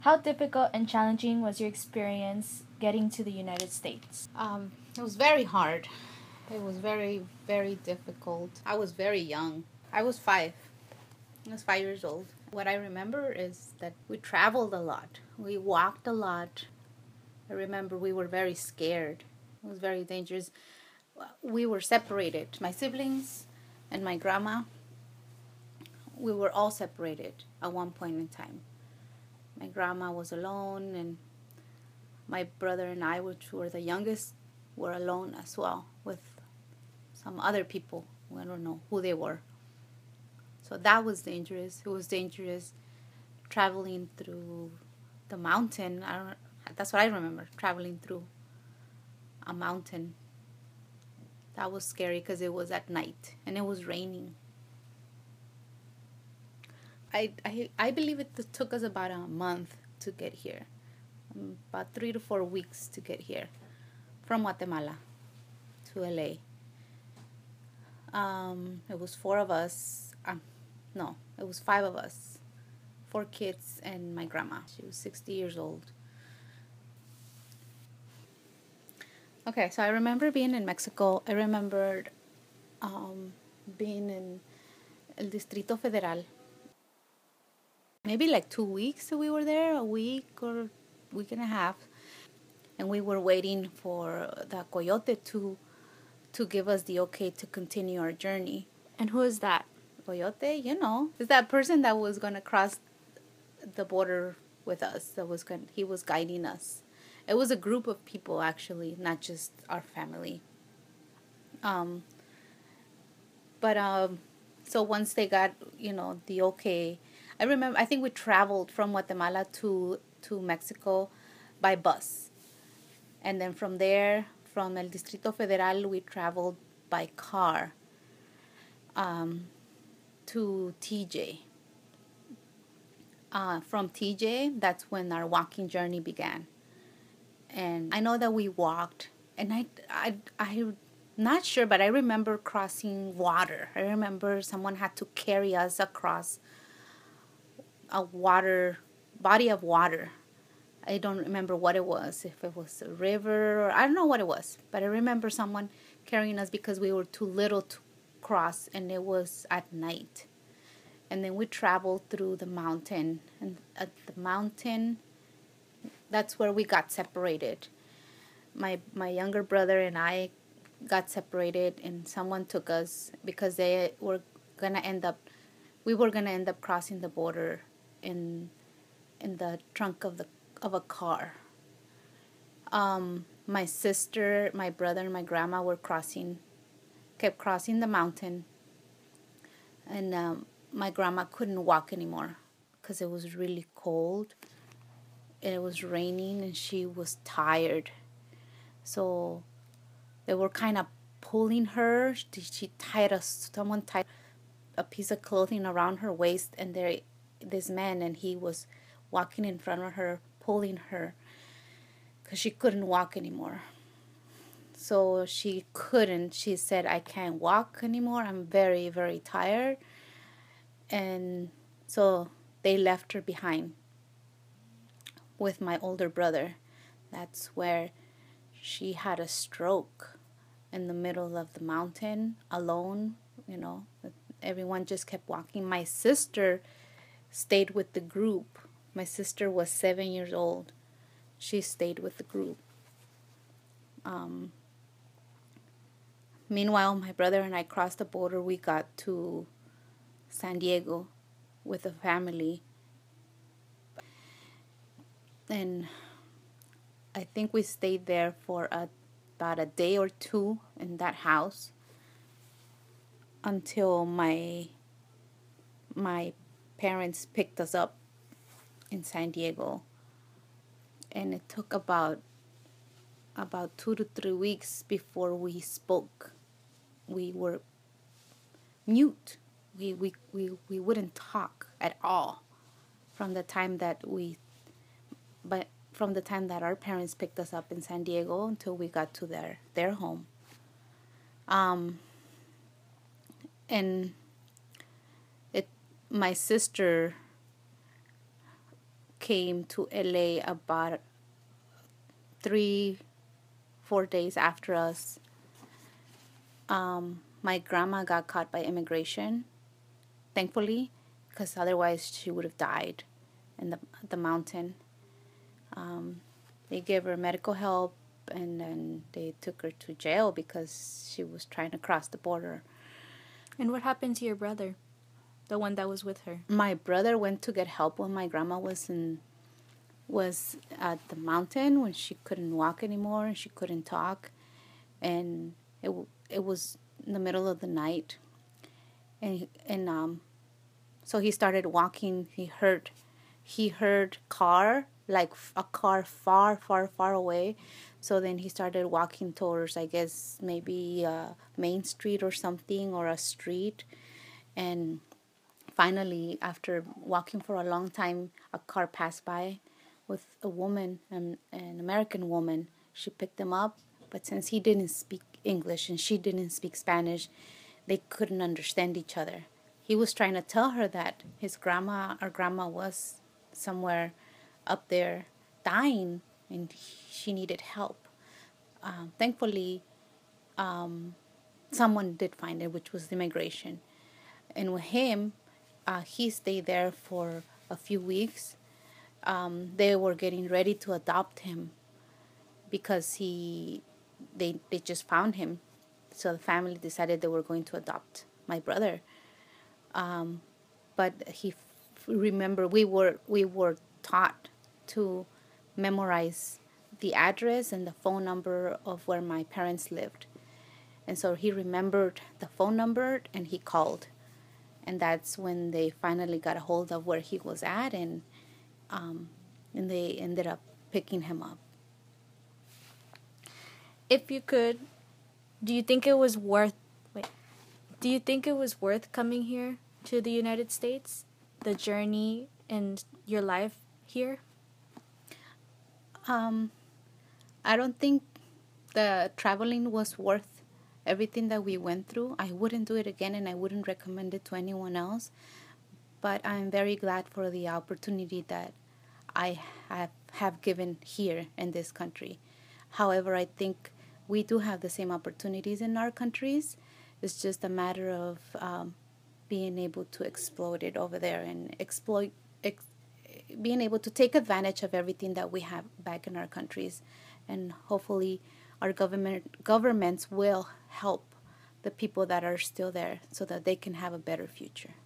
How difficult and challenging was your experience getting to the United States? It was very hard. It was very, very difficult. I was very young. I was five. I was 5 years old. What I remember is that we traveled a lot. We walked a lot. I remember we were very scared. It was very dangerous. We were separated. My siblings and my grandma, we were all separated at one point in time. My grandma was alone, and my brother and I, which were the youngest, were alone as well with some other people. I don't know who they were. So that was dangerous. It was dangerous traveling through the mountain. I don't. That's what I remember, traveling through a mountain. That was scary because it was at night and it was raining. I believe it took us about a month to get here, about 3 to 4 weeks to get here from Guatemala to LA. It was four of us. No, it was five of us, four kids and my grandma. She was 60 years old. Okay, so I remember being in Mexico. I remembered being in El Distrito Federal. Maybe like 2 weeks we were there, a week or week and a half. And we were waiting for the coyote to give us the okay to continue our journey. And who is that? Coyote, is that person that was going to cross the border with us. He was guiding us. It was a group of people actually, not just our family. But so once they got, the okay, I think we traveled from Guatemala to Mexico by bus. And then from there, from El Distrito Federal, we traveled by car to TJ. From TJ, that's when our walking journey began. And I know that we walked, and I'm not sure, but I remember crossing water. I remember someone had to carry us across a body of water. I don't remember what it was, if it was a river, or I don't know what it was, but I remember someone carrying us because we were too little to cross, and it was at night. And then we traveled through the mountain, and at the mountain, that's where we got separated. My younger brother and I got separated, and someone took us because we were gonna end up crossing the border in the trunk of a car. My sister, my brother, and my grandma kept crossing the mountain, and my grandma couldn't walk anymore because it was really cold and it was raining and she was tired. So they were kind of pulling her. Someone tied a piece of clothing around her waist, and this man, and he was walking in front of her, pulling her because she couldn't walk anymore. So she said, I can't walk anymore. I'm very, very tired. And so they left her behind with my older brother. That's where she had a stroke in the middle of the mountain alone. Everyone just kept walking. My sister stayed with the group. My sister was 7 years old. She stayed with the group. Meanwhile, my brother and I crossed the border. We got to San Diego with a family. And I think we stayed there for about a day or two in that house until my parents picked us up in San Diego. And it took about 2 to 3 weeks before we spoke. We were mute. We wouldn't talk at all from the time that our parents picked us up in San Diego until we got to their home. And my sister came to LA about 3-4 days after us. My grandma got caught by immigration, thankfully, because otherwise she would have died in the mountain. They gave her medical help, and then they took her to jail because she was trying to cross the border. And what happened to your brother, the one that was with her? My brother went to get help when my grandma was at the mountain when she couldn't walk anymore and she couldn't talk, and it was in the middle of the night, and so he started walking. He heard car, like a car far, far, far away. So then he started walking towards, I guess, maybe Main Street or something, or a street. And finally, after walking for a long time, a car passed by with a woman, an American woman. She picked him up, but since he didn't speak English and she didn't speak Spanish, they couldn't understand each other. He was trying to tell her that our grandma was somewhere up there dying and she needed help. Thankfully, someone did find it, which was the immigration. And with him, he stayed there for a few weeks. They were getting ready to adopt him because they just found him. So the family decided they were going to adopt my brother. But remember, we were taught to memorize the address and the phone number of where my parents lived. And so he remembered the phone number and he called. And that's when they finally got a hold of where he was at, and they ended up picking him up. If you could, do you think it was worth coming here to the United States? The journey and your life here? I don't think the traveling was worth everything that we went through. I wouldn't do it again, and I wouldn't recommend it to anyone else. But I'm very glad for the opportunity that I have given here in this country. However, I think we do have the same opportunities in our countries. It's just a matter of being able to exploit it over there and being able to take advantage of everything that we have back in our countries. And hopefully our governments will help the people that are still there so that they can have a better future.